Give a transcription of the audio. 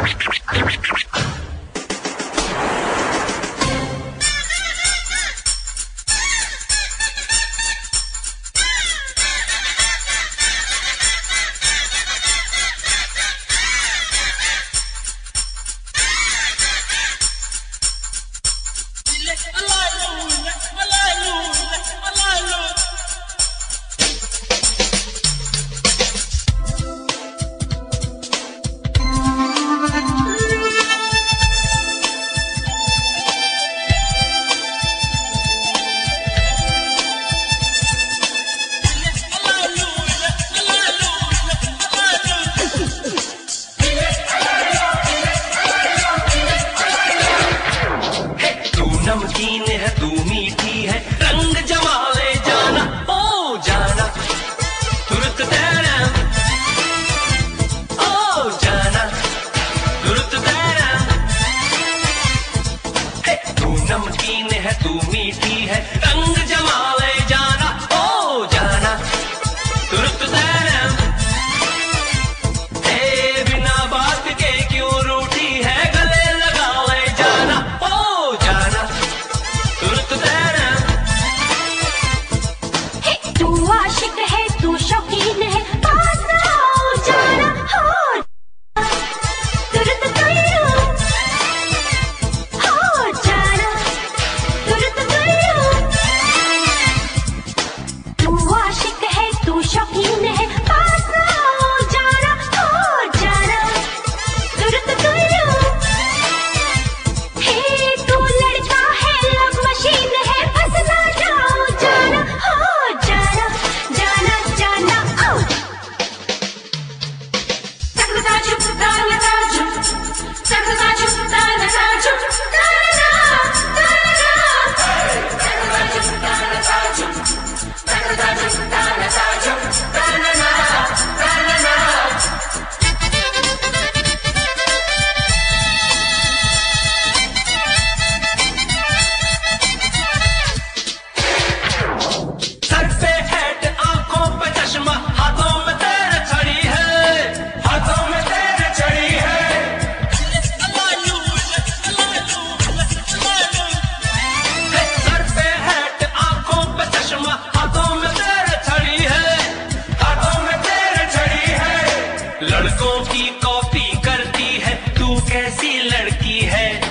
नमकीन है तू मीठी है, रंग जमा ले जाना, ओ जाना तुरंत तेरा, ओ जाना तुरंत तेरा। तू नमकीन है तू मीठी है, रंग जमा ले जाना, ओ जाना तुरंत तेरा। बिना बात के क्यों रूठी है, गले लगा ले जाना, ओ जाना तुरंत तेरा। तू आशिक है तू शौकीन है, पास आओ जाना, हो तुरंत तेरा, हो जाना तुरंत तेरा। तू आशिक है तू शौकीन है, पास आओ जाना, हो जाना तुरंत तेरा। तू लड़का है लव मशीन है, फंस ना जाओ जाना, हो जाना जाना जाना, आओ। तकताजु ताना ताजु, तकताजु ताना ताजु, ताना ताना, तकताजु ताना ताजु, तकताजु ताना ताजु, ताना ताना। सर पे हैट आंखों पे चश्मा, हाथों में तेरे छड़ी है, हाथों में तेरे छड़ी है। सर पे हैट आंखों पे चश्मा, हाथों में तेरे छड़ी है, हाथों में तेरे छड़ी है। लड़कों की कॉपी करती है, तू कैसी लड़की है।